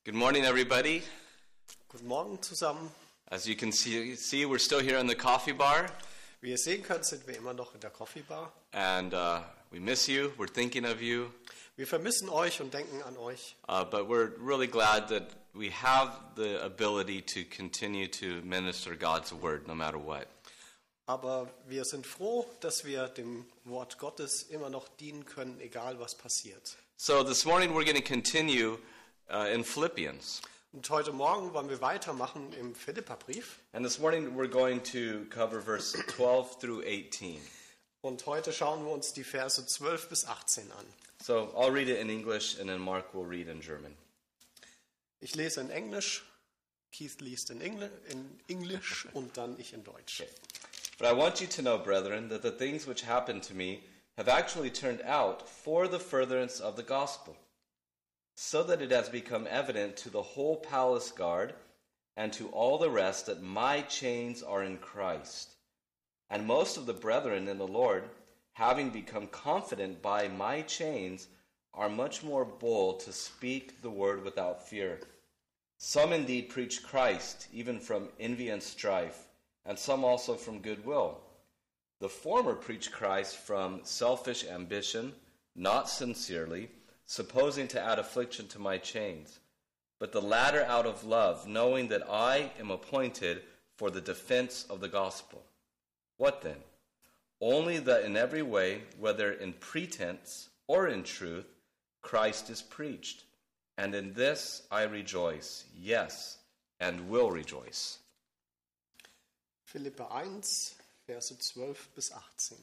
Good morning, everybody. Guten Morgen zusammen. As you can see, we're still here in the coffee bar. Wie ihr sehen könnt, sind wir immer noch in der Coffee Bar. And we miss you. We're thinking of you. Wir vermissen euch und denken an euch. But we're really glad that we have the ability to continue to minister God's word no matter what. Aber wir sind froh, dass wir dem Wort Gottes immer noch dienen können, egal was passiert. So this morning we're going to continue in Philippians. Und heute Morgen wollen wir weitermachen im Philipperbrief. And this morning we're going to cover verse 12 through 18. Und heute schauen wir uns die Verse 12 bis 18 an. So I'll read it in English and then Mark will read in German. Ich lese in Englisch, Keith liest in Englisch und dann ich in Deutsch. Okay. But I want you to know, brethren, that the things which happened to me have actually turned out for the furtherance of the gospel, so that it has become evident to the whole palace guard and to all the rest that my chains are in Christ. And most of the brethren in the Lord, having become confident by my chains, are much more bold to speak the word without fear. Some indeed preach Christ, even from envy and strife, and some also from goodwill. The former preach Christ from selfish ambition, not sincerely, supposing to add affliction to my chains, but the latter out of love, knowing that I am appointed for the defense of the gospel. What then? Only that in every way, whether in pretense or in truth, Christ is preached. And in this I rejoice, yes, and will rejoice. Philipper 1, Verse 12 bis 18.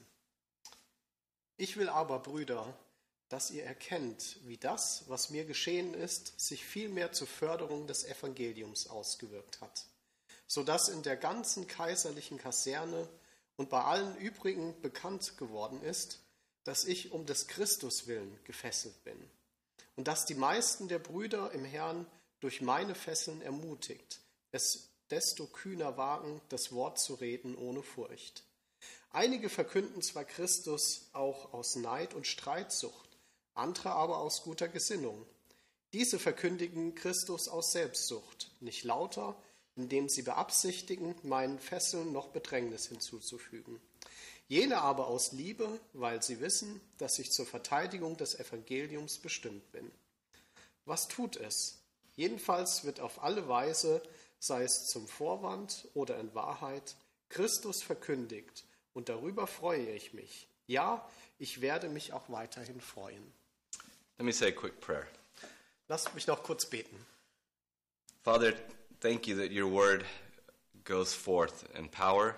Ich will aber, Brüder, dass ihr erkennt, wie das, was mir geschehen ist, sich vielmehr zur Förderung des Evangeliums ausgewirkt hat, so dass in der ganzen kaiserlichen Kaserne und bei allen übrigen bekannt geworden ist, dass ich um des Christus willen gefesselt bin und dass die meisten der Brüder im Herrn durch meine Fesseln ermutigt, es desto kühner wagen, das Wort zu reden ohne Furcht. Einige verkünden zwar Christus auch aus Neid und Streitsucht, andere aber aus guter Gesinnung. Diese verkündigen Christus aus Selbstsucht, nicht lauter, indem sie beabsichtigen, meinen Fesseln noch Bedrängnis hinzuzufügen. Jene aber aus Liebe, weil sie wissen, dass ich zur Verteidigung des Evangeliums bestimmt bin. Was tut es? Jedenfalls wird auf alle Weise, sei es zum Vorwand oder in Wahrheit, Christus verkündigt, und darüber freue ich mich. Ja, ich werde mich auch weiterhin freuen. Let me say a quick prayer. Lasst mich noch kurz beten. Father, thank you that your word goes forth in power.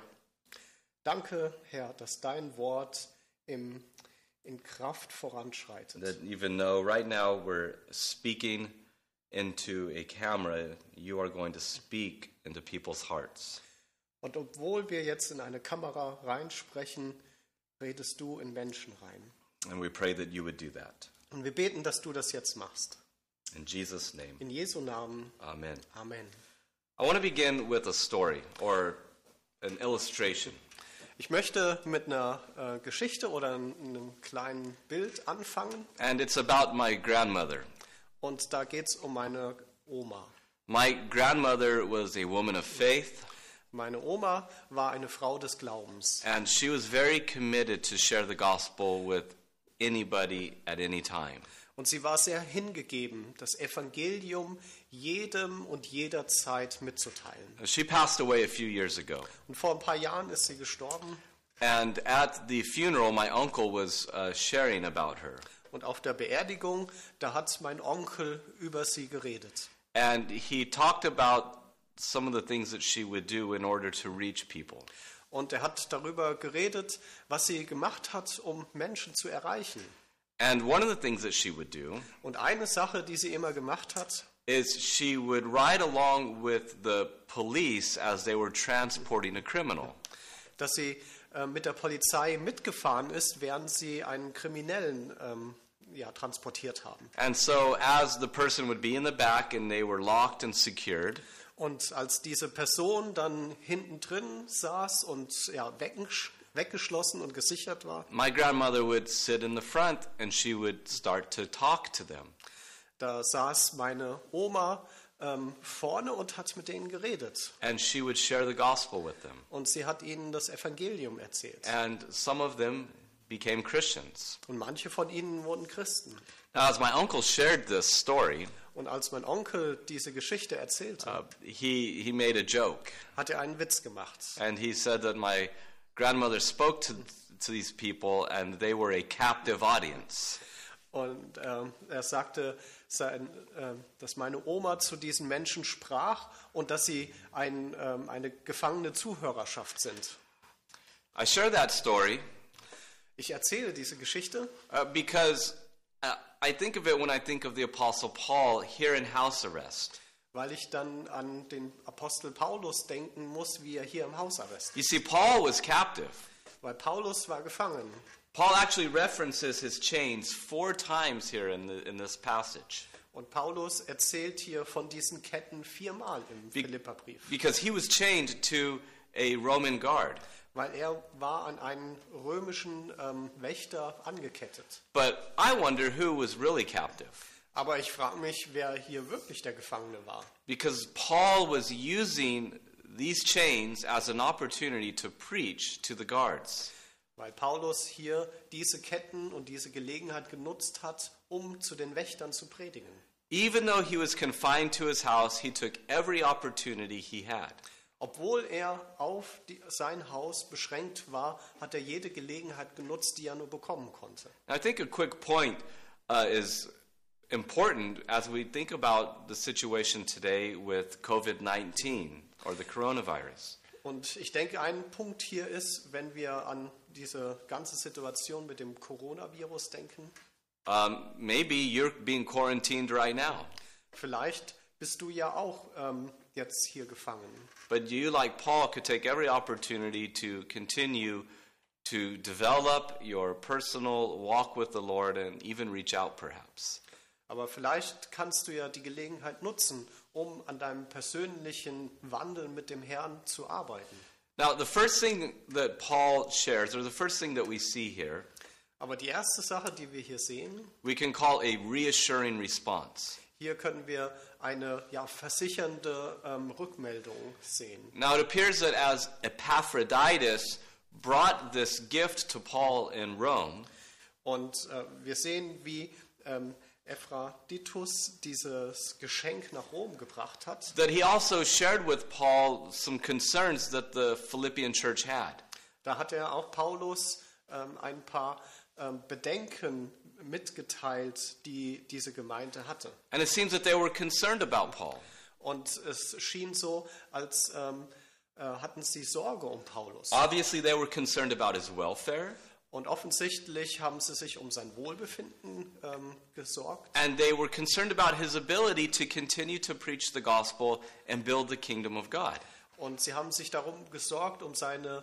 Danke, Herr, dass dein Wort in Kraft voranschreitet. That even though right now we're speaking into a camera, you are going to speak into people's hearts. Und obwohl wir jetzt in eine Kamera reinsprechen, redest du in Menschen rein. And we pray that you would do that. Und wir beten, dass du das jetzt machst. In Jesus' name. In Jesu Namen. Amen. Amen. I want to begin with a story or an illustration. Ich möchte mit einer Geschichte oder einem kleinen Bild anfangen. And it's about my grandmother. Und da geht es um meine Oma. My grandmother was a woman of faith. Meine Oma war eine Frau des Glaubens. And she was very committed to share the gospel with anybody at any time. Und sie war sehr hingegeben, das Evangelium jedem und jederzeit mitzuteilen. She passed away a few years ago. Und vor ein paar Jahren ist sie gestorben. And at the funeral, my uncle was sharing about her. Und auf der Beerdigung, da hat mein Onkel über sie geredet. And he talked about some of the things that she would do in order to reach people. Und er hat darüber geredet, was sie gemacht hat, um Menschen zu erreichen. And one of the things that she would do Und eine Sache, die sie immer gemacht hat, is she would ride along with the police as they were transporting a criminal. dass sie mit der Polizei mitgefahren ist, während sie einen Kriminellen transportiert haben. And so as the person would be in the back and they were locked and secured, Und als diese Person dann hinten drin saß und weggeschlossen und gesichert war, my grandmother would sit in the front and she would start to talk to them. Da saß meine Oma vorne und hat mit denen geredet. And she would share the gospel with them. Und sie hat ihnen das Evangelium erzählt. And some of them became Christians. Und manche von ihnen wurden Christen. Now, as my uncle shared this story, Und als mein Onkel diese Geschichte erzählte, he made a joke. hat er einen Witz gemacht. And he said that my grandmother spoke to these people and they were a captive audience. Und er sagte, dass meine Oma zu diesen Menschen sprach und dass sie eine gefangene Zuhörerschaft sind. I share that story Ich erzähle diese Geschichte, because I think of it when I think of the Apostle Paul here in house arrest. weil ich dann an den Apostel Paulus denken muss, wie er hier im Hausarrest ist. You see, Paul was captive. Weil Paulus war gefangen. Paul actually references his chains 4 times here in this passage. Und Paulus erzählt hier von diesen Ketten 4-mal im Philipperbrief. Because he was chained to a Roman guard. Weil er war an einen römischen Wächter angekettet. But I wonder who was really captive. Aber ich frage mich, wer hier wirklich der Gefangene war. Because Paul was using these chains as an opportunity to preach to the guards. Weil Paulus hier diese Ketten und diese Gelegenheit genutzt hat, um zu den Wächtern zu predigen. Even though he was confined to his house, he took every opportunity he had. Obwohl er auf sein Haus beschränkt war, hat er jede Gelegenheit genutzt, die er nur bekommen konnte. I think a quick point is important as we think about the situation today with COVID-19 or the coronavirus. Und ich denke, ein Punkt hier ist, wenn wir an diese ganze Situation mit dem Coronavirus denken, Maybe you're being quarantined right now. vielleicht bist du ja auch jetzt hier gefangen. But you, like Paul, could take every opportunity to continue to develop your personal walk with the Lord and even reach out perhaps. Aber vielleicht kannst du ja die Gelegenheit nutzen, um an deinem persönlichen Wandel mit dem Herrn zu arbeiten. Now, the first thing that Paul shares, or the first thing that we see here, Aber die erste Sache, die wir hier sehen, we can call a reassuring response. hier können wir eine versichernde Rückmeldung sehen. Now, it appears that as Epaphroditus brought this gift to Paul in Rome, Und wir sehen, wie Epaphroditus dieses Geschenk nach Rom gebracht hat. that he also shared with Paul some concerns that the Philippian church had. Da hat er auch Paulus ein paar Bedenken mitgeteilt, die diese Gemeinde hatte. And it seems that they were concerned about Paul. Und es schien so, als hatten sie Sorge um Paulus. Obviously, they were concerned about his welfare, Und offensichtlich haben sie sich um sein Wohlbefinden gesorgt. and they were concerned about his ability to continue to preach the gospel and build the kingdom of God. Und sie haben sich darum gesorgt, um seine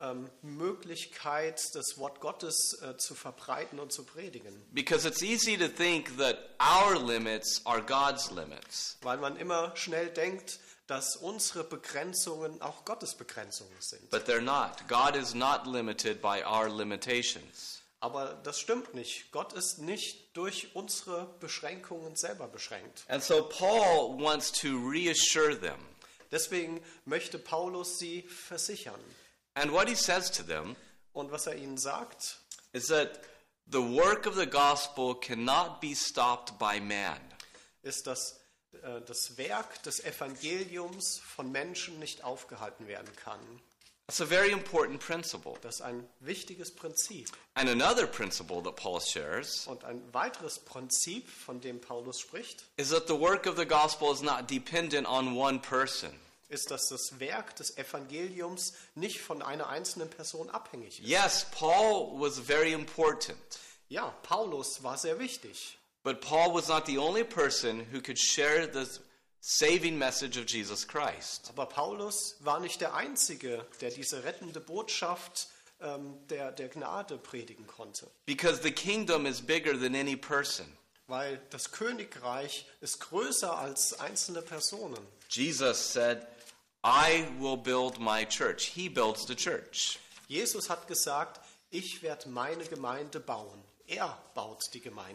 Möglichkeit, das Wort Gottes zu verbreiten und zu predigen. Because it's easy to think that our limits are God's limits. Weil man immer schnell denkt, dass unsere Begrenzungen auch Gottes Begrenzungen sind. But they're not. God is not limited by our limitations. Aber das stimmt nicht. Gott ist nicht durch unsere Beschränkungen selber beschränkt. And so Paul wants to reassure them. Deswegen möchte Paulus sie versichern. And what he says to them Und was er ihnen sagt, is that the work of the gospel cannot be stopped by man. ist, dass das Werk des Evangeliums von Menschen nicht aufgehalten werden kann. That's a very important principle. Das ist ein wichtiges Prinzip. And another principle that Paul shares Und ein weiteres Prinzip, von dem Paulus spricht, is that the work of the gospel is not dependent on one person. ist, dass das Werk des Evangeliums nicht von einer einzelnen Person abhängig ist. Yes, Paul was very important, Ja, Paulus war sehr wichtig. but Paul was not the only person who could share the saving message of Jesus Christ. Aber Paulus war nicht der Einzige, der diese rettende Botschaft der Gnade predigen konnte. Because the kingdom is bigger than any person. Weil das Königreich ist größer als einzelne Personen. Jesus said, I will build my church. He builds the church. Jesus hat gesagt, ich werde meine Gemeinde bauen. Er baut die Gemeinde.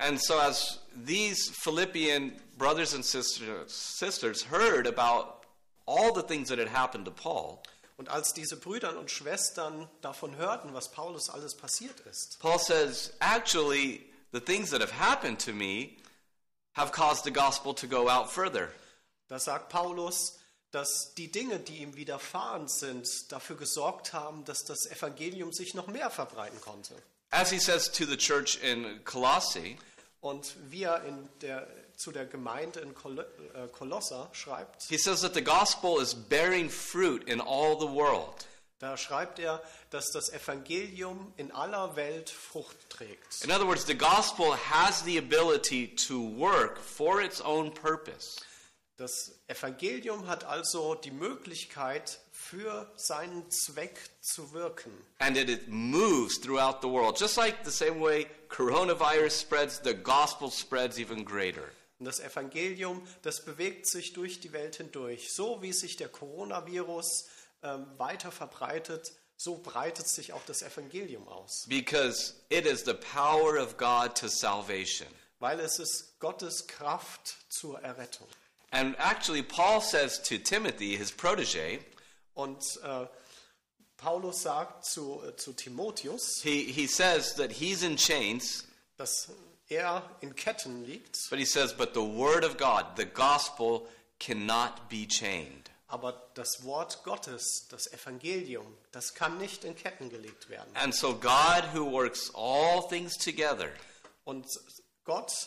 And so as these Philippian brothers and sisters heard about all the things that had happened to Paul, Und als diese Brüder und Schwestern davon hörten, was Paulus alles passiert ist, Paul says, actually, the things that have happened to me have caused the gospel to go out further. da sagt Paulus, dass die Dinge, die ihm widerfahren sind, dafür gesorgt haben, dass das Evangelium sich noch mehr verbreiten konnte. As he says to the church in Colossae, Und wie er zu der Gemeinde in Kolosser schreibt, he says that the gospel is bearing fruit in all the world. da schreibt er, dass das Evangelium in aller Welt Frucht trägt. In other words, the gospel has the ability to work for its own purpose. Das Evangelium hat also die Möglichkeit, für seinen Zweck zu wirken. And it moves throughout the world. Just like the same way coronavirus spreads, the gospel spreads even greater. Und das Evangelium, das bewegt sich durch die Welt hindurch. So wie sich der Coronavirus weiter verbreitet, so breitet sich auch das Evangelium aus. Because it is the power of God to salvation. Weil es ist Gottes Kraft zur Errettung. And actually, Paul says to Timothy, his protege, Und Paulus sagt zu Timotheus, he says that he's in chains, dass er in Ketten liegt, but he says, but the word of God, the gospel, cannot be chained. aber das Wort Gottes, das Evangelium, das kann nicht in Ketten gelegt werden. And so God, who works all things together, Und Gott,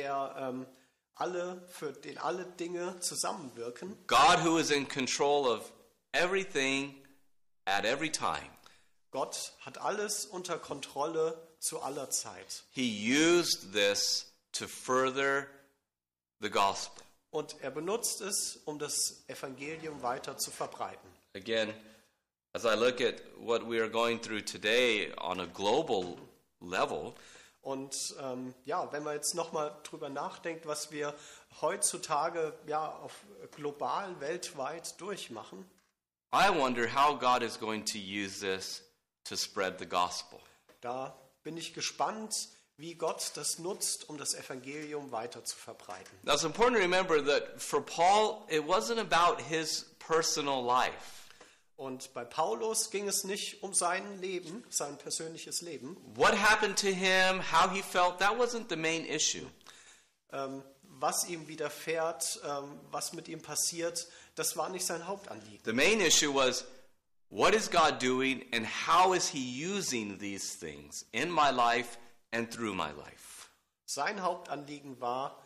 für den alle Dinge zusammenwirken, God who is in control of everything at every time, Gott hat alles unter Kontrolle zu aller Zeit. he used this to further the gospel. Und er benutzt es, um das Evangelium weiter zu verbreiten. Again, as I look at what we are going through today on a global level, Und wenn man jetzt nochmal drüber nachdenkt, was wir heutzutage auf global, weltweit durchmachen, I wonder how God is going to use this to spread the gospel. da bin ich gespannt, wie Gott das nutzt, um das Evangelium weiter zu verbreiten. Now it's important to remember that for Paul, it wasn't about his personal life. Und bei Paulus ging es nicht um sein Leben, sein persönliches Leben. What happened to him, how he felt, that wasn't the main issue. Was ihm widerfährt, was mit ihm passiert, das war nicht sein Hauptanliegen. The main issue was, what is God doing and how is he using these things in my life and through my life? Sein Hauptanliegen war,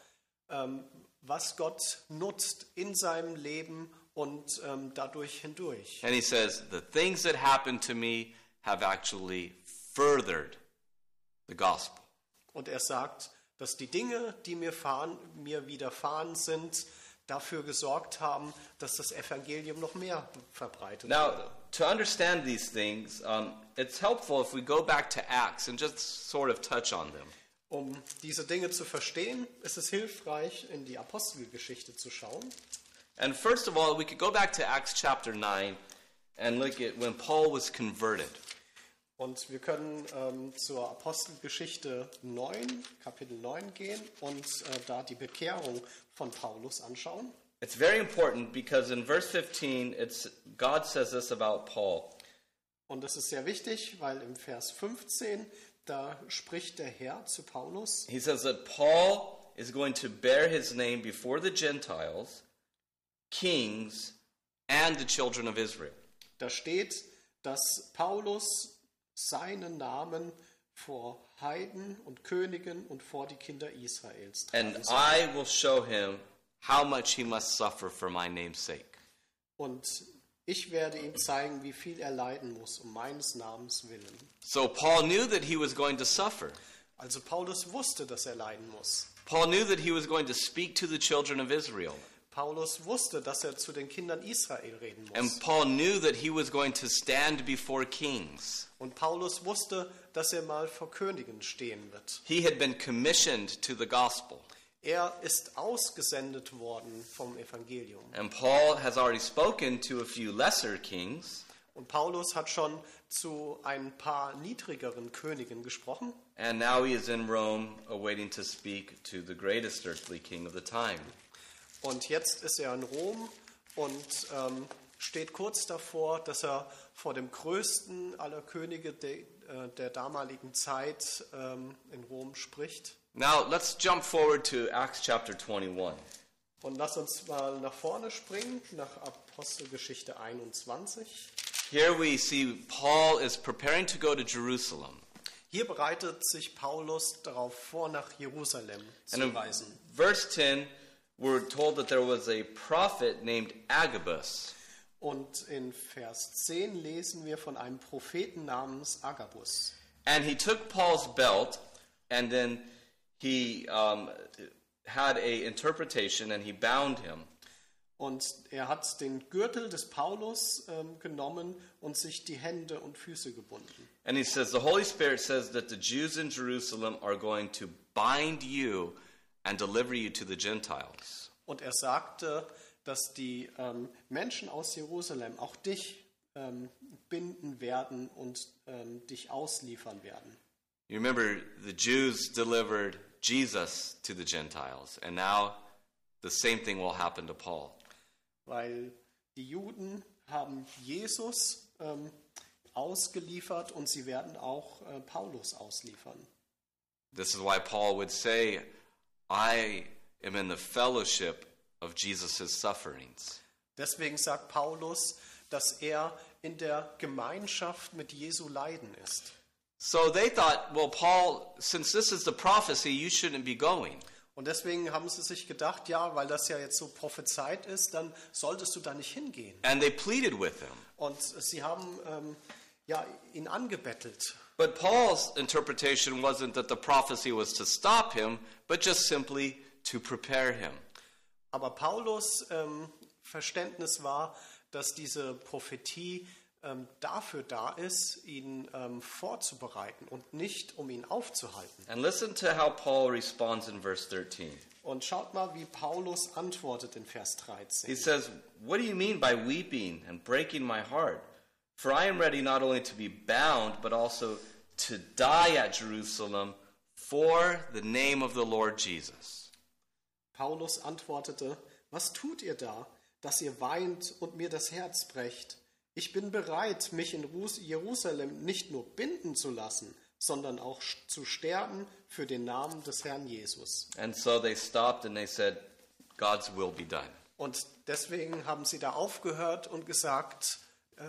was Gott nutzt in seinem Leben und dadurch hindurch. And he says, the things that happened to me have actually furthered the gospel. Und er sagt, dass die Dinge, die mir widerfahren sind, dafür gesorgt haben, dass das Evangelium noch mehr verbreitet Now, wurde. to understand these things, it's helpful if we go back to Acts and just sort of touch on them. Um diese Dinge zu verstehen, ist es hilfreich, in die Apostelgeschichte zu schauen. And first of all, we could go back to Acts chapter 9 and look at when Paul was converted. Und wir können zur Apostelgeschichte 9, Kapitel 9 gehen und da die Bekehrung von Paulus anschauen. It's very important because in verse 15, God says this about Paul. Und das ist sehr wichtig, weil im Vers 15, da spricht der Herr zu Paulus. He says that Paul is going to bear his name before the Gentiles, kings, and the children of Israel. Da steht, dass Paulus seinen Namen vor Heiden und Königen und vor die Kinder Israels And tragen soll. I will show him how much he must suffer for my name's sake. Und ich werde ihm zeigen, wie viel er leiden muss, um meines Namens willen. So Paul knew that he was going to suffer. Also Paulus wusste, dass er leiden muss. Paul knew that he was going to speak to the children of Israel. Paulus wusste, dass er zu den Kindern Israel reden muss. And Paul knew that he was going to stand before kings. Und Paulus wusste, dass er mal vor Königen stehen wird. He had been commissioned to the gospel. Er ist ausgesendet worden vom Evangelium. And Paul has already spoken to a few lesser kings. Und Paulus hat schon zu ein paar niedrigeren Königen gesprochen. And now he is in Rome, awaiting to speak to the greatest earthly king of the time. Und jetzt ist er in Rom und steht kurz davor, dass er vor dem größten aller Könige der damaligen Zeit in Rom spricht. Now, let's jump forward to Acts chapter 21. Und lass uns mal nach vorne springen, nach Apostelgeschichte 21. Here we see Paul is preparing to go to Jerusalem. Hier bereitet sich Paulus darauf vor, nach Jerusalem And zu in reisen. verse 10, we're told that there was a prophet named Agabus. Und in Vers 10 lesen wir von einem Propheten namens Agabus. And he took Paul's belt, and then he had a interpretation, and he bound him. Und er hat den Gürtel des Paulus genommen und sich die Hände und Füße gebunden. And he says, the Holy Spirit says that the Jews in Jerusalem are going to bind you and deliver you to the Gentiles. Und er sagte, dass die Menschen aus Jerusalem auch dich binden werden und dich ausliefern werden. You remember, the Jews delivered Jesus to the Gentiles, and now the same thing will happen to Paul. Weil die Juden haben Jesus ausgeliefert und sie werden auch Paulus ausliefern. This is why Paul would say, I am in the fellowship of Jesus' sufferings. Deswegen sagt Paulus, dass er in der Gemeinschaft mit Jesu Leiden ist. So they thought, well, Paul, since this is the prophecy, you shouldn't be going. Und deswegen haben sie sich gedacht, ja, weil das ja jetzt so prophezeit ist, dann solltest du da nicht hingehen. And they pleaded with him. Und sie haben ihn angebettelt. But Paul's interpretation wasn't that the prophecy was to stop him, but just simply to prepare him. Aber Paulus Verständnis war, dass diese Prophetie dafür da ist, ihn vorzubereiten und nicht, um ihn aufzuhalten. And listen to how Paul responds in verse 13. Und schaut mal, wie Paulus antwortet in Vers He 13. says, what do you mean by weeping and breaking my heart? For I am ready not only to be bound, but also to die at Jerusalem for the name of the Lord Jesus. Paulus antwortete, was tut ihr da, dass ihr weint und mir das Herz brecht? Ich bin bereit, mich in Jerusalem nicht nur binden zu lassen, sondern auch zu sterben für den Namen des Herrn Jesus. And so they stopped and they said, God's will be done. Und deswegen haben sie da aufgehört und gesagt,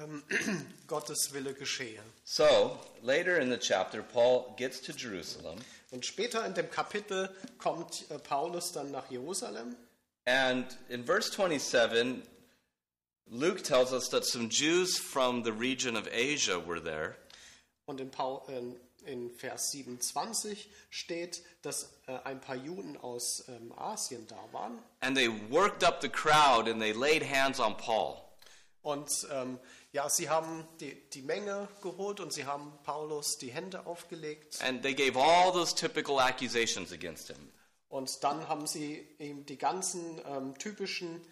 Gottes Wille geschehe. So, later in the chapter, Paul gets to Jerusalem. Und später in dem Kapitel kommt Paulus dann nach Jerusalem. And in verse 27, Luke tells us that some Jews from the region of Asia were there. Und in Vers 27 steht, dass ein paar Juden aus Asien da waren. And they worked up the crowd and they laid hands on Paul. Und sie haben die Menge geholt und sie haben Paulus die Hände aufgelegt. And they gave all those typical accusations against him. Und dann haben sie ihm die ganzen typischen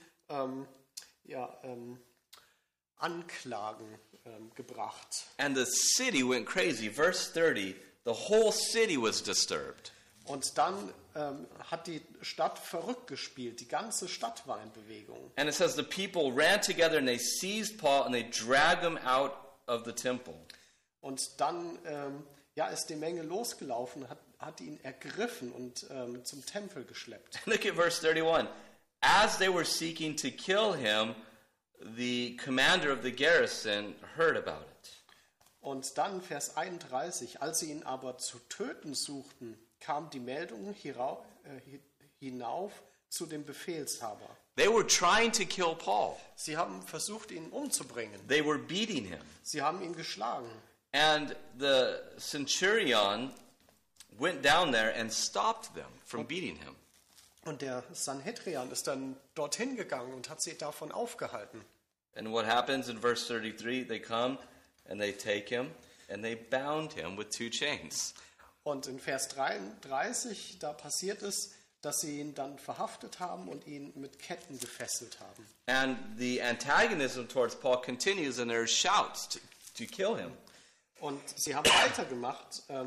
Anklagen gebracht. And the city went crazy. Verse 30, the whole city was disturbed. Und dann hat die Stadt verrückt gespielt. Die ganze Stadt war in Bewegung. And it says the people ran together and they seized Paul and they dragged him out of the temple. Und dann ist die Menge losgelaufen, hat ihn ergriffen und zum Tempel geschleppt. Look at verse 31. As they were seeking to kill him, the commander of the garrison heard about it. Und dann Vers 31, als sie ihn aber zu töten suchten, kam die Meldung hinauf zu dem Befehlshaber. They were trying to kill Paul. Sie haben versucht, ihn umzubringen. They were beating him. Sie haben ihn geschlagen. And the centurion went down there and stopped them from beating him. Und der Sanhedrian ist dann dorthin gegangen und hat sie davon aufgehalten. And what happens in verse 33? They come and they take him and they bound him with 2 chains. Und in Vers 33, da passiert es, dass sie ihn dann verhaftet haben und ihn mit Ketten gefesselt haben. And the antagonism towards Paul continues and there are shouts to kill him. Und sie haben weitergemacht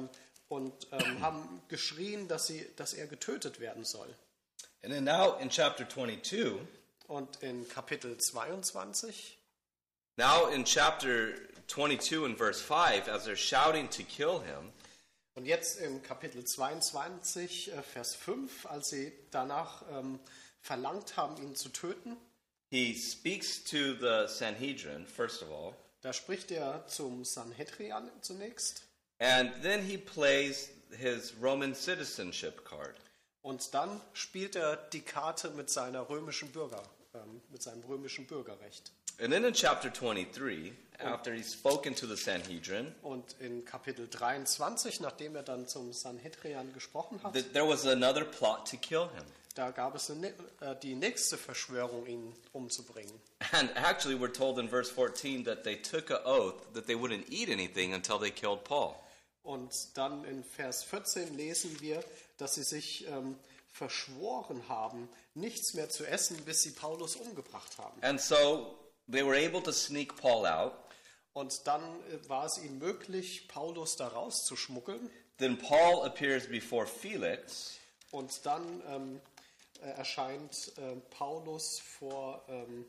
und haben geschrien, dass er getötet werden soll. And then now in chapter 22, Und in Kapitel 22, now in chapter 22 and verse 5, as they're shouting to kill him, und jetzt in Kapitel 22, Vers 5, als sie danach verlangt haben, ihn zu töten, he speaks to the Sanhedrin, first of all, da spricht er zum Sanhedrin zunächst. and then he plays his Roman citizenship card. Und dann spielt er die Karte mit seinem römischen Bürgerrecht. And then in chapter 23, after he's spoken to the Sanhedrin, Und in Kapitel 23, nachdem er dann zum Sanhedrin gesprochen hat, there was another plot to kill him. da gab es die nächste Verschwörung, ihn umzubringen. And actually, we're told in verse 14 that they took an oath that they wouldn't eat anything until they killed Paul. Und dann in Vers 14 lesen wir, dass sie sich verschworen haben, nichts mehr zu essen, bis sie Paulus umgebracht haben. And so they were able to sneak Paul out. Und dann war es ihnen möglich, Paulus da rauszuschmuggeln. Then Paul appears before Felix. Und dann erscheint Paulus vor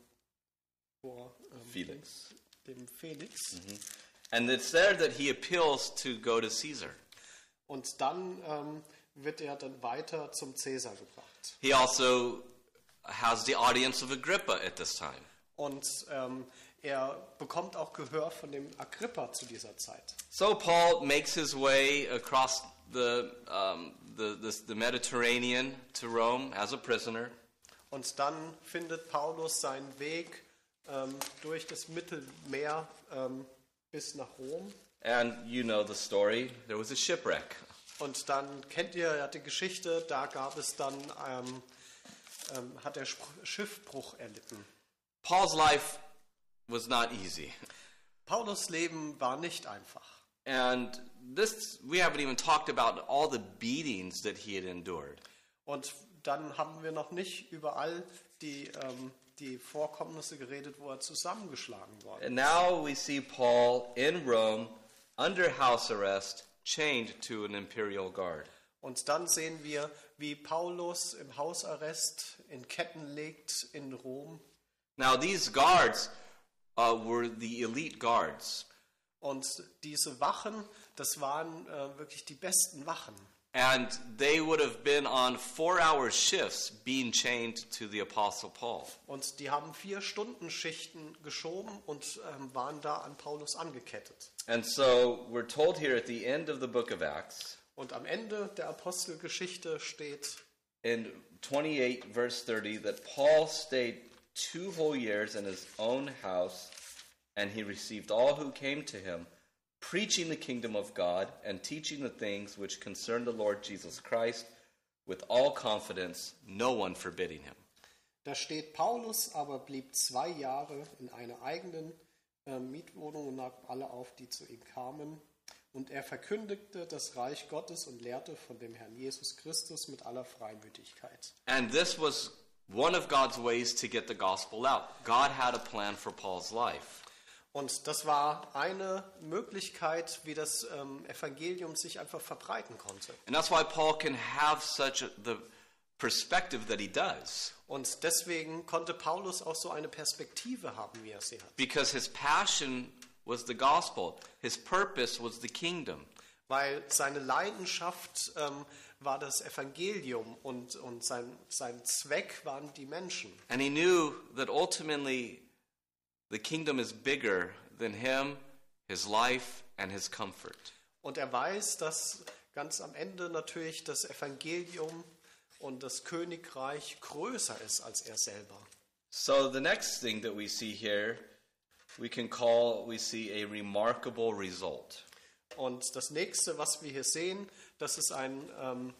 Felix. dem Felix. And it's there that he appeals to go to Caesar. Und dann wird er dann weiter zum Cäsar gebracht. He also has the audience of Agrippa at this time. Und er bekommt auch Gehör von dem Agrippa zu dieser Zeit. So Paul makes his way across the Mediterranean to Rome as a prisoner. Und dann findet Paulus seinen Weg durch das Mittelmeer bis nach Rom. And you know the story. There was a shipwreck. Und dann kennt ihr ja die Geschichte, da gab es dann, hat er Schiffbruch erlitten. Paul's life was not easy. Paulus' Leben war nicht einfach. And this, we haven't even talked about all the beatings that he had endured. Und dann haben wir noch nicht über all die Vorkommnisse geredet, wo er zusammengeschlagen wurde. And now we see Paul in Rome under house arrest, chained to an imperial guard. Und dann sehen wir, wie Paulus im Hausarrest in Ketten liegt in Rom. Now these guards were the elite guards. Und diese Wachen, das waren wirklich die besten Wachen. And they would have been on 4-hour shifts being chained to the Apostle Paul. Und die haben 4-Stunden-Schichten geschoben und waren da an Paulus angekettet. And so we're told here at the end of the book of Acts, Und am Ende der Apostelgeschichte steht in 28 verse 30, that Paul stayed 2 whole years in his own house, and he received all who came to him, preaching the kingdom of God and teaching the things which concern the Lord Jesus Christ with all confidence, no one forbidding him. Da steht, Paulus aber blieb 2 Jahre in einer eigenen Mietwohnung und nahm alle auf, die zu ihm kamen. Und er verkündigte das Reich Gottes und lehrte von dem Herrn Jesus Christus mit aller Freimütigkeit. And this was one of God's ways to get the gospel out. God had a plan for Paul's life. Und das war eine Möglichkeit, wie das Evangelium sich einfach verbreiten konnte. And that's why Paul can have the perspective that he does. Und deswegen konnte Paulus auch so eine Perspektive haben, wie er sie hat. Because his passion was the gospel. His purpose was the kingdom. Weil seine Leidenschaft war das Evangelium und sein Zweck waren die Menschen. And he knew that ultimately the kingdom is bigger than him, his life, and his comfort. Und er weiß, dass ganz am Ende natürlich das Evangelium und das Königreich größer ist als er selber. So the next thing that we see here, we see a remarkable result. Und das nächste, was wir hier sehen, das ist ein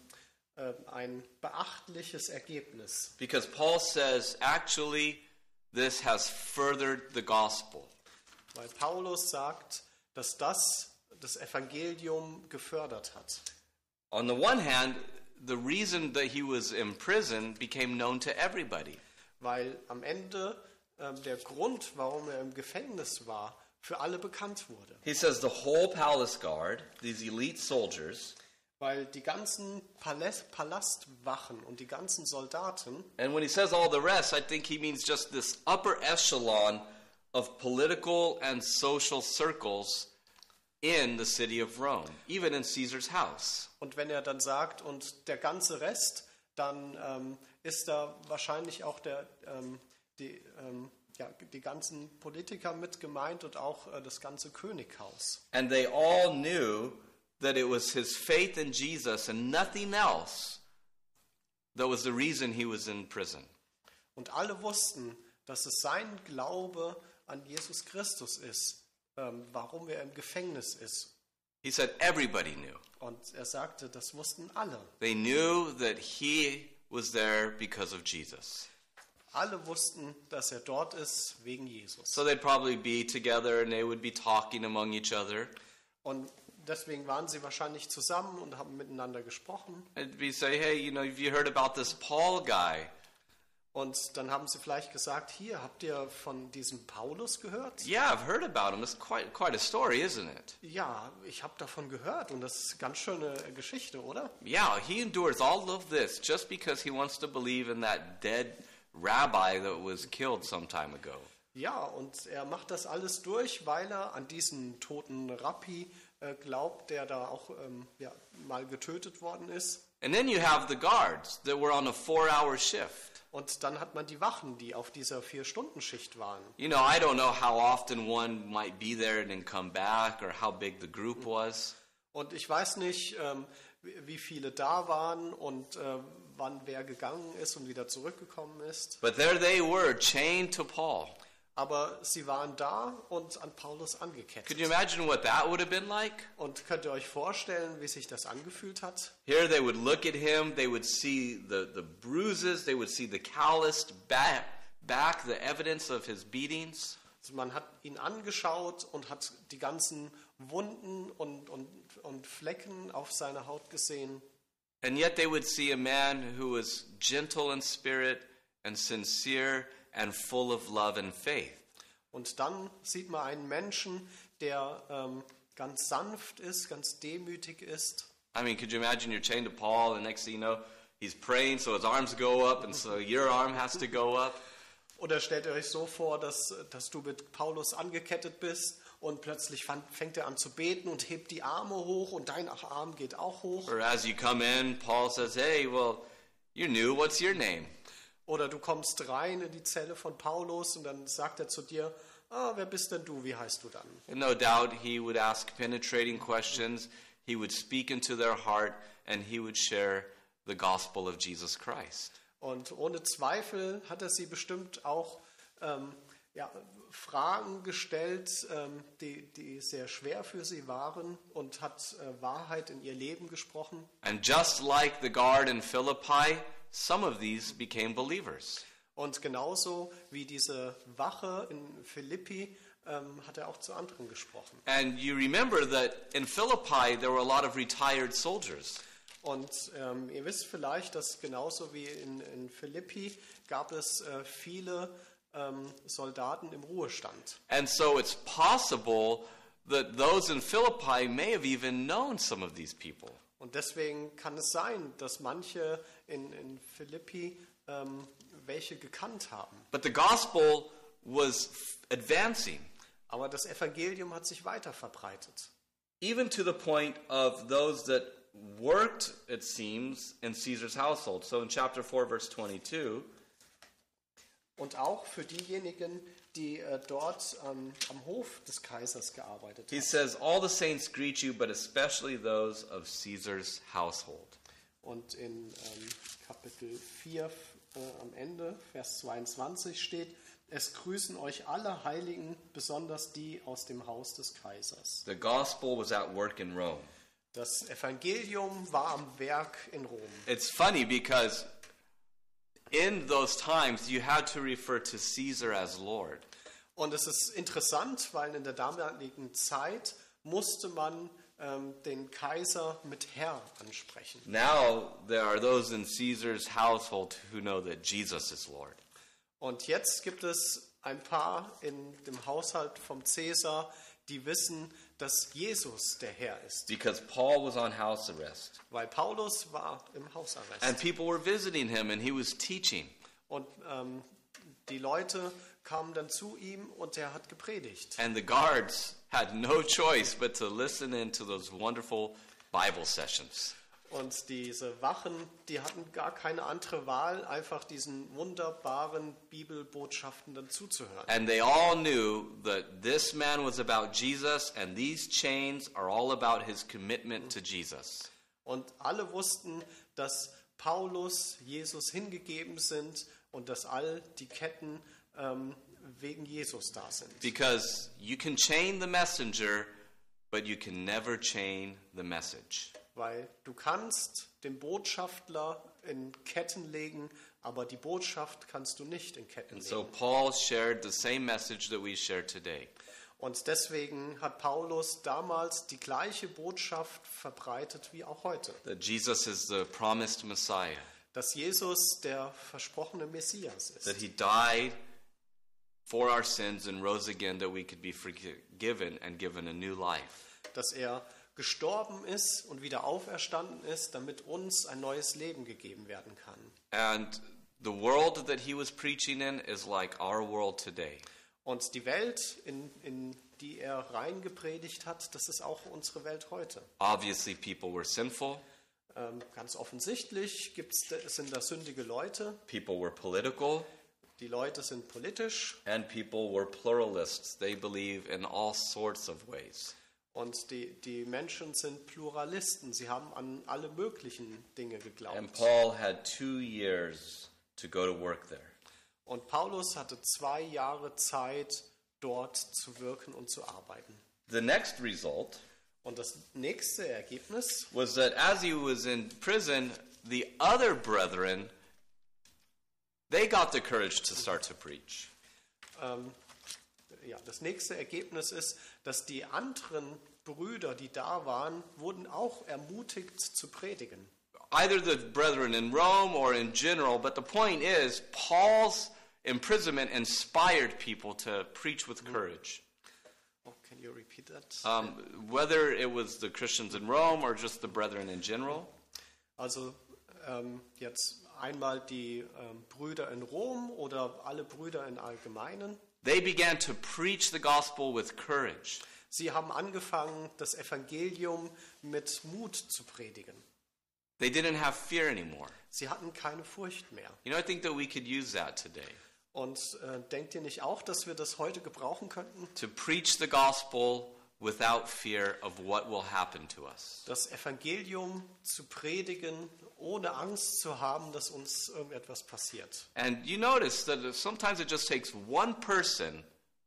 beachtliches Ergebnis. Because Paul says, actually, this has furthered the gospel. Weil Paulus sagt, dass das Evangelium gefördert hat. On the one hand, the reason that he was in prison became known to everybody. Weil am Ende der Grund, warum er im Gefängnis war, für alle bekannt wurde. He says the whole palace guard, these elite soldiers, weil die ganzen Palastwachen und die ganzen Soldaten, And when he says all the rest, I think he means just this upper echelon of political and social circles in the city of Rome, even in Caesar's house. und wenn er dann sagt, und der ganze Rest, dann ist da wahrscheinlich auch die ganzen Politiker mit gemeint und auch das ganze Könighaus. And they all knew that it was his faith in Jesus and nothing else that was the reason he was in prison. Und alle wussten, dass es sein Glaube an Jesus Christus ist, warum er im Gefängnis ist. He said everybody knew. Und er sagte, das wussten alle. They knew that he was there because of Jesus. Alle wussten, dass er dort ist wegen Jesus. So they'd probably be together and they would be talking among each other. Und deswegen waren sie wahrscheinlich zusammen und haben miteinander gesprochen. And we say, hey, have you heard about this Paul guy? Und dann haben sie vielleicht gesagt, hier, habt ihr von diesem Paulus gehört? Yeah, I've heard about him. It's quite a story, isn't it? Ja, ich habe davon gehört und das ist eine ganz schöne Geschichte, oder? Yeah, he endures all of this just because he wants to believe in that dead rabbi that was killed some time ago. Ja, und er macht das alles durch, weil er an diesen toten Rabbi glaubt, der da auch mal getötet worden ist. And then you have the guards that were on a 4-hour shift. Und dann hat man die Wachen, die auf dieser 4-Stunden-Schicht waren. I don't know how often one might be there and then come back or how big the group was. Und ich weiß nicht, wie viele da waren und wann wer gegangen ist und wieder zurückgekommen ist. But there they were, chained to Paul. Aber sie waren da und an Paulus angekettet. Could you imagine what that would have been like? Und könnt ihr euch vorstellen, wie sich das angefühlt hat? Here they would look at him, they would see the bruises, they would see the calloused back, the evidence of his beatings. Also man hat ihn angeschaut und hat die ganzen Wunden und Flecken auf seiner Haut gesehen. And yet they would see a man who was gentle in spirit and sincere and full of love and faith. Und dann sieht man einen Menschen, der ganz sanft ist, ganz demütig ist. I mean, could you imagine you're chained to Paul and next thing you know, he's praying so his arms go up and so your arm has to go up? Oder stellt ihr euch so vor, dass du mit Paulus angekettet bist und plötzlich fängt er an zu beten und hebt die Arme hoch und dein Arm geht auch hoch. Or as you come in, Paul says, hey, well, you're new, what's your name? Oder du kommst rein in die Zelle von Paulus und dann sagt er zu dir, wer bist denn du, wie heißt du dann? And no doubt he would ask penetrating questions, he would speak into their heart, and he would share the gospel of Jesus Christ. Und ohne Zweifel hat er sie bestimmt auch Fragen gestellt, die sehr schwer für sie waren und hat Wahrheit in ihr Leben gesprochen. And just like the guard in Philippi, some of these became believers. Und genauso wie diese Wache in Philippi hat er auch zu anderen gesprochen. And you remember that in Philippi there were a lot of retired soldiers. Und ihr wisst vielleicht, dass genauso wie in Philippi gab es viele Soldaten im Ruhestand. And so it's possible that those in Philippi may have even known some of these people. Und deswegen kann es sein, dass manche in Philippi welche gekannt haben. But the gospel was advancing. Aber das Evangelium hat sich weiter verbreitet. Even to the point of those that worked, it seems, in Caesar's household. So in chapter 4, verse 22, und auch für diejenigen, die dort am Hof des Kaisers gearbeitet he haben. says, all the saints greet you, but especially those of Caesar's household. Und in Kapitel 4 am Ende, Vers 22 steht, es grüßen euch alle Heiligen, besonders die aus dem Haus des Kaisers. The gospel was at work in Rome. Das Evangelium war am Werk in Rom. It's funny because in those times you had to refer to Caesar as Lord. Und es ist interessant, weil in der damaligen Zeit musste man den Kaiser mit Herr ansprechen. Now there are those in Caesar's household who know that Jesus is Lord. Und jetzt gibt es ein paar in dem Haushalt vom Cäsar, die wissen, dass Jesus der Herr ist. because Paul was on house arrest. Weil Paulus war im Hausarrest. And people were visiting him and he was teaching. Und die Leute kamen dann zu ihm und er hat gepredigt. And the guards had no choice but to listen in to those wonderful Bible sessions. Und diese Wachen, die hatten gar keine andere Wahl, einfach diesen wunderbaren Bibelbotschaften dann zuzuhören. And they all knew that this man was about Jesus and these chains are all about his commitment to Jesus. Und alle wussten, dass Paulus Jesus hingegeben sind und dass all die Ketten wegen Jesus da sind. Because you can chain the messenger, but you can never chain the message. Weil du kannst den Botschafter in Ketten legen, aber die Botschaft kannst du nicht in Ketten And legen. so Paul shared the same message that we share today. Und deswegen hat Paulus damals die gleiche Botschaft verbreitet wie auch heute. That Jesus is the promised Messiah. Dass Jesus der versprochene Messias ist. That he died for our sins and rose again that we could be forgiven and given a new life. Dass er gestorben ist und wieder auferstanden ist, damit uns ein neues Leben gegeben werden kann. And the world that he was preaching in is like our world today. Und die Welt, in die er reingepredigt hat, das ist auch unsere Welt heute. Obviously, people were sinful. Ganz offensichtlich sind da sündige Leute. People were political. Die Leute sind politisch. And people were pluralists. They believe in all sorts of ways. Und die Menschen sind Pluralisten. Sie haben an alle möglichen Dinge geglaubt. And Paul had 2 years to go to work there. Und Paulus hatte 2 Jahre Zeit, dort zu wirken und zu arbeiten. The next result Und das nächste Ergebnis was that as he was in prison, the other brethren, they got the courage to start to preach. Das nächste Ergebnis ist, dass die anderen Brüder, die da waren, wurden auch ermutigt zu predigen. Either the brethren in Rome or in general, but the point is, Paul's imprisonment inspired people to preach with courage. Oh, can you repeat that? Whether it was the Christians in Rome or just the brethren in general. Also jetzt einmal die Brüder in Rom oder alle Brüder in Allgemeinen. They began to preach the gospel with courage. Sie haben angefangen, das Evangelium mit Mut zu predigen. They didn't have fear anymore. Sie hatten keine Furcht mehr. You know, I think that we could use that today. Und denkt ihr nicht auch, dass wir das heute gebrauchen könnten? To preach the gospel without fear of what will happen to us. Das Evangelium zu predigen, ohne Angst zu haben, dass uns irgendetwas passiert. And you notice that sometimes it just takes one person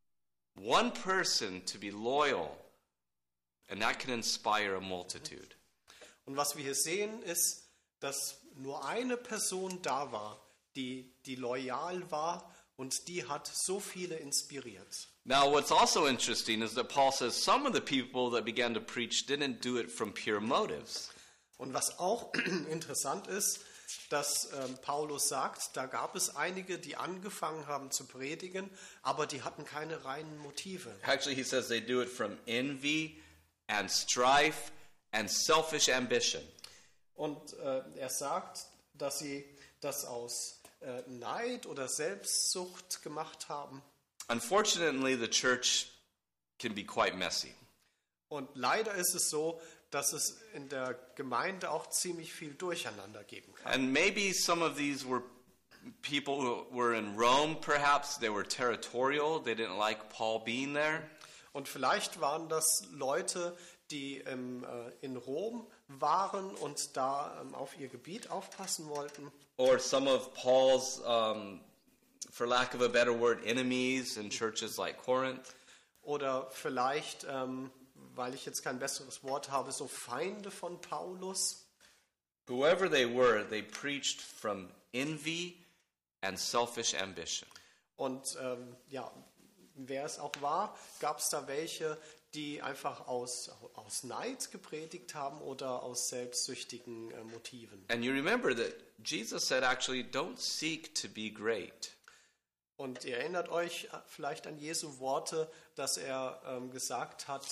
to be loyal, and that can inspire a multitude. Und was wir hier sehen, ist, dass nur eine Person da war, die loyal war, und die hat so viele inspiriert. Now, what's also interesting is that Paul says some of the people that began to preach didn't do it from pure motives. Und was auch interessant ist, dass Paulus sagt, da gab es einige, die angefangen haben zu predigen, aber die hatten keine reinen Motive. Actually, he says they do it from envy and strife and selfish ambition. Und er sagt, dass sie das aus Neid oder Selbstsucht gemacht haben. Unfortunately, the church can be quite messy. Und leider ist es so, dass es in der Gemeinde auch ziemlich viel Durcheinander geben kann. And maybe some of these were people who were in Rome, perhaps. They were territorial. They didn't like Paul being there. Und vielleicht waren das Leute, die in Rom waren und da auf ihr Gebiet aufpassen wollten. Or some of Paul's, for lack of a better word, enemies in churches like Corinth. Oder vielleicht, weil ich jetzt kein besseres Wort habe, so Feinde von Paulus. Whoever they were, they preached from envy and selfish ambition. Und wer es auch war, gab es da welche, die einfach aus Neid gepredigt haben oder aus selbstsüchtigen Motiven. And you remember that Jesus said actually, don't seek to be great. Und ihr erinnert euch vielleicht an Jesu Worte, dass er gesagt hat,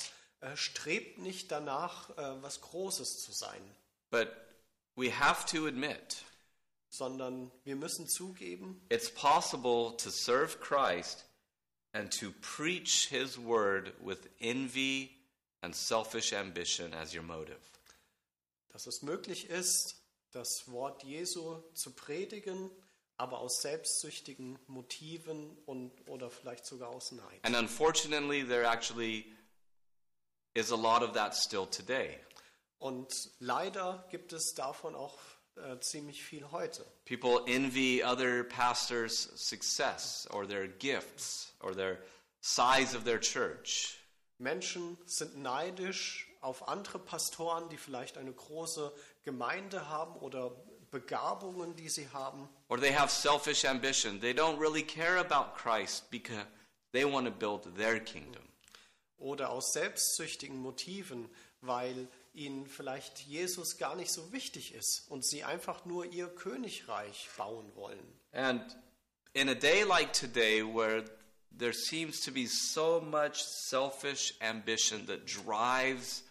strebt nicht danach, was Großes zu sein, but we have to admit sondern wir müssen zugeben, it's possible to serve Christ and to preach his word with envy and selfish ambition as your motive. dass es möglich ist, das Wort Jesu zu predigen, aber aus selbstsüchtigen Motiven oder vielleicht sogar aus Neid. And unfortunately, there actually is a lot of that still today. Und leider gibt es davon auch ziemlich viel heute. People envy other pastors' success or their gifts or their size of their church. Menschen sind neidisch auf andere Pastoren, die vielleicht eine große Gemeinde haben oder Begabungen, die sie haben. Or they have selfish ambition. They don't really care about Christ because they want to build their kingdom. Oder aus selbstsüchtigen Motiven, weil ihnen vielleicht Jesus gar nicht so wichtig ist und sie einfach nur ihr Königreich bauen wollen. And in a day like today where there seems to be so much selfish ambition that drives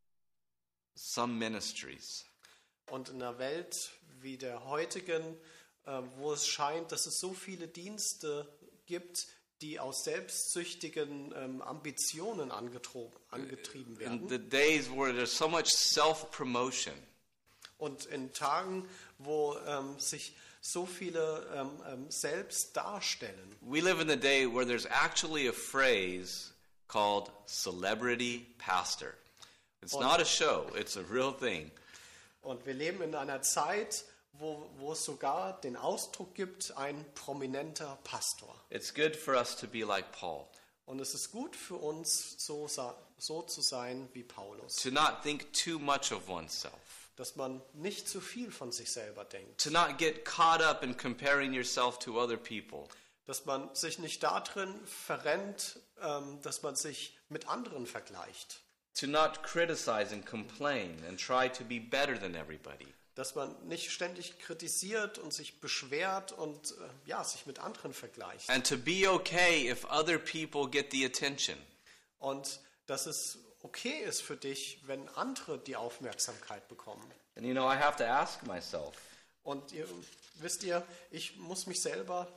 some ministries, Und in einer Welt wie der heutigen, wo es scheint, dass es so viele Dienste gibt, die aus selbstsüchtigen Ambitionen angetrieben in the werden. days where there's so much self-promotion, Und in Tagen, wo sich so viele selbst darstellen. we live in the day where there's actually a phrase called celebrity pastor. It's not a show, it's a real thing. Und wir leben in einer Zeit, wo es sogar den Ausdruck gibt, ein prominenter Pastor. It's good for us to be like Paul, Und es ist gut für uns, so zu sein wie Paulus. to not think too much of oneself, Dass man nicht zu viel von sich selber denkt. to not get caught up in comparing yourself to other people. Dass man sich nicht darin verrennt, dass man sich mit anderen vergleicht. To not criticize and complain and try to be better than everybody. Dass man nicht ständig kritisiert und sich beschwert und sich mit anderen vergleicht. And to be okay if other people get the attention. Und dass es okay ist für dich, wenn andere die Aufmerksamkeit bekommen. And I have to ask myself, Und wisst ihr, ich muss mir selber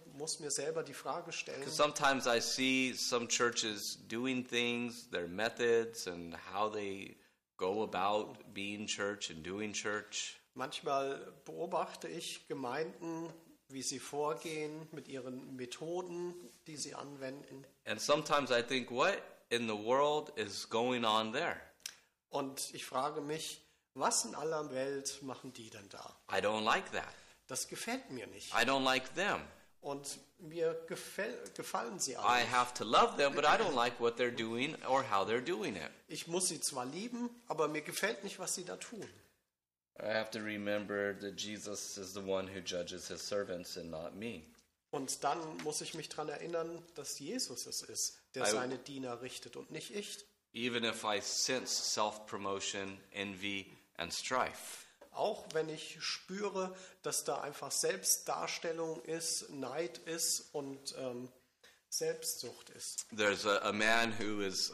die Frage stellen, because sometimes I see some churches doing things, their methods and how they go about being church and doing church. manchmal beobachte ich Gemeinden, wie sie vorgehen mit ihren Methoden, die sie anwenden. And sometimes I think, what in the world is going on there? Und ich frage mich, was in aller Welt machen die denn da? I don't like that. Das gefällt mir nicht. I don't like them. Und mir gefallen sie I alle. have to love them, but I don't like what they're doing or how they're doing it. Ich muss sie zwar lieben, aber mir gefällt nicht, was sie da tun. I have to remember that Jesus is the one who judges his servants and not me. Und dann muss ich mich daran erinnern, dass Jesus es ist, der seine Diener richtet und nicht ich. Even if I sense self-promotion, envy, and strife. Auch wenn ich spüre, dass da einfach Selbstdarstellung ist, Neid ist und Selbstsucht ist. There's a man who is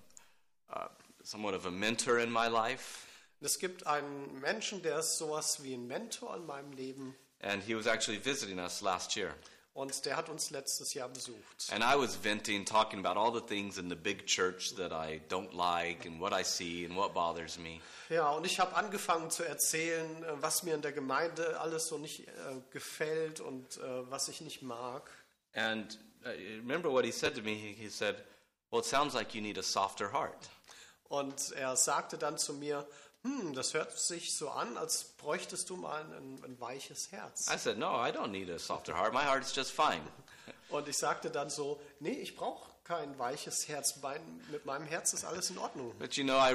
somewhat of a mentor in my life. Es gibt einen Menschen, der ist sowas wie ein Mentor in meinem Leben. And he was actually visiting us last year. Und der hat uns letztes Jahr besucht. And I was venting, talking about all the things in the big church that I don't like and what I see and what bothers me. Ja, und ich habe angefangen zu erzählen, was mir in der Gemeinde alles so nicht gefällt und was ich nicht mag. And remember what he said to me? He said, well, it sounds like you need a softer heart. Und er sagte dann zu mir, das hört sich so an, als bräuchtest du mal ein weiches Herz. I said, no, I don't need a softer heart. My heart is just fine. Und ich sagte dann so, nee, ich brauche kein weiches Herz. Mit meinem Herz ist alles in Ordnung. But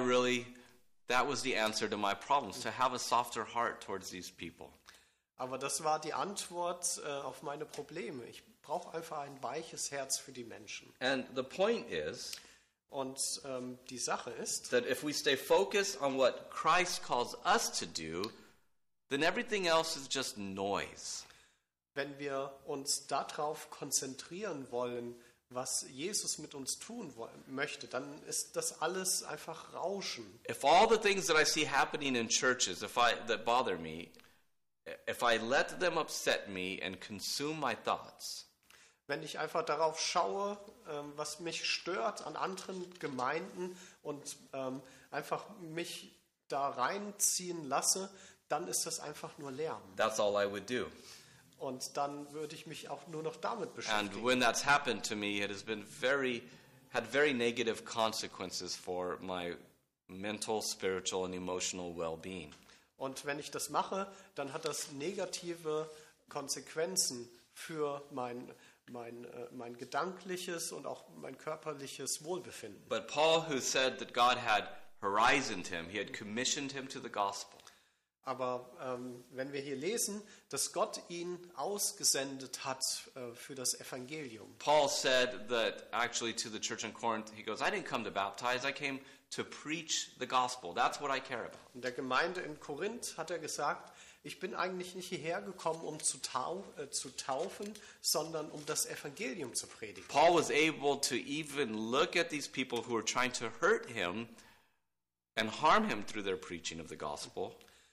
that was the answer to my problems, to have a softer heart towards these people. Aber das war die Antwort auf meine Probleme. Ich brauche einfach ein weiches Herz für die Menschen. And the point is, und die Sache ist, that if we stay focused on what Christ calls us to do, then everything else is just noise. Wenn wir uns darauf konzentrieren wollen, was Jesus mit uns tun möchte, dann ist das alles einfach Rauschen. If all the things that I see happening in churches, that bother me, if I let them upset me and consume my thoughts, Wenn ich einfach darauf schaue, was mich stört an anderen Gemeinden und einfach mich da reinziehen lasse, dann ist das einfach nur Lärm. that's all I would do. Und dann würde ich mich auch nur noch damit And beschäftigen. when that's happened to me, it has been had very negative consequences for my mental, spiritual, and emotional well-being. Und wenn ich das mache, dann hat das negative Konsequenzen für mein gedankliches und auch mein körperliches Wohlbefinden. But Paul, who said that God had horizoned him, he had commissioned him to the gospel. Aber wenn wir hier lesen, dass Gott ihn ausgesendet hat für das Evangelium. Paul said that actually to the church in Corinth, he goes, I didn't come to baptize, I came to preach the gospel. That's what I care about. In der Gemeinde in Korinth hat er gesagt, ich bin eigentlich nicht hierher gekommen, um zu taufen, sondern um das Evangelium zu predigen. Paul was able to even look at these people who were trying to hurt him and harm him through their preaching of the gospel.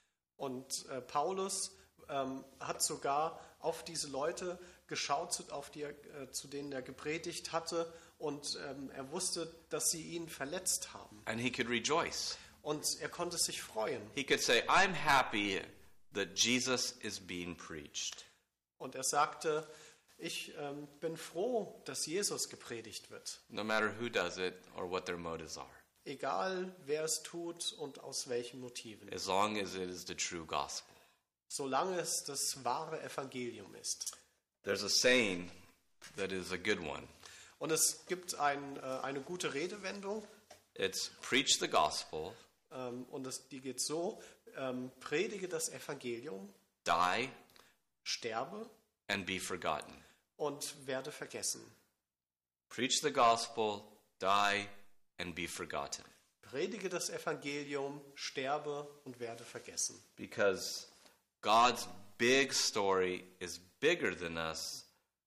Und Paulus hat sogar auf diese Leute geschaut, zu denen er gepredigt hatte, und er wusste, dass sie ihn verletzt haben. And he could rejoice. Und er konnte sich freuen. He could say, I'm happy that Jesus is being preached. Und er sagte, ich bin froh, dass Jesus gepredigt wird. No matter who does it or what their motives are. Egal, wer es tut und aus welchen Motiven. As long as it is the true gospel. Solange es das wahre Evangelium ist. There's a saying that is a good one. Und es gibt eine gute Redewendung. It's preach the gospel, Und die geht so, predige das Evangelium, die, sterbe and be forgotten. und werde vergessen. Preach the gospel, die, and be forgotten. Predige das Evangelium, sterbe und werde vergessen. Because God's big story is bigger than us,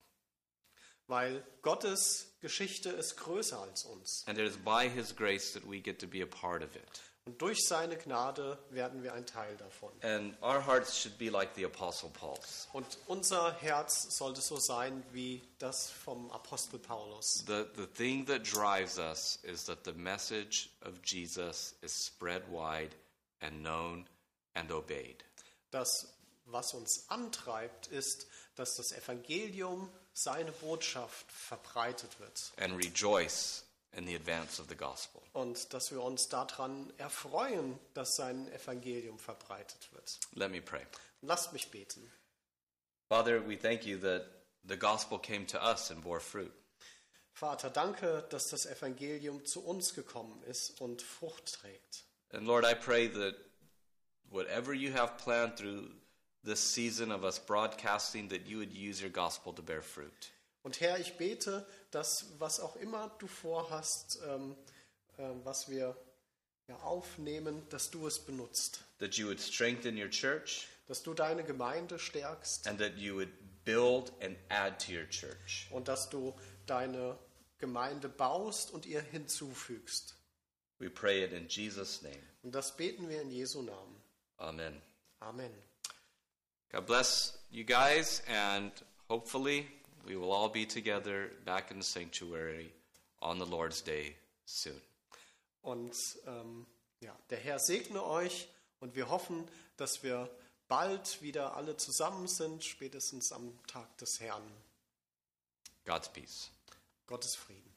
Weil Gottes Geschichte ist größer als uns. and it is by His grace that we get to be a part of it. Und durch seine Gnade werden wir ein Teil davon. And our hearts should be like the Apostle Paul's. Und unser Herz sollte so sein wie das vom Apostel Paulus. The thing that drives us is that the message of Jesus is spread wide and known and obeyed. Das, was uns antreibt, ist, dass das Evangelium, seine Botschaft, verbreitet wird. And rejoice in the advance of the gospel. Und dass wir uns daran erfreuen, dass sein Evangelium verbreitet wird. Let me pray. Lasst mich beten. Father, we thank you that the gospel came to us and bore fruit. Vater, danke, dass das Evangelium zu uns gekommen ist und Frucht trägt. And Lord, I pray that whatever you have planned through this season of us broadcasting, that you would use your gospel to bear fruit. Und Herr, ich bete, dass was auch immer du vorhast, was wir aufnehmen, dass du es benutzt. That you would strengthen your church Dass du deine Gemeinde stärkst and that you would build and add to your church. und dass du deine Gemeinde baust und ihr hinzufügst. We pray it in Jesus' name. Und das beten wir in Jesu Namen. Amen. Amen. God bless you guys, and hopefully we will all be together back in the sanctuary on the Lord's Day soon. Und der Herr segne euch und wir hoffen, dass wir bald wieder alle zusammen sind, spätestens am Tag des Herrn. God's peace. Gottes Frieden.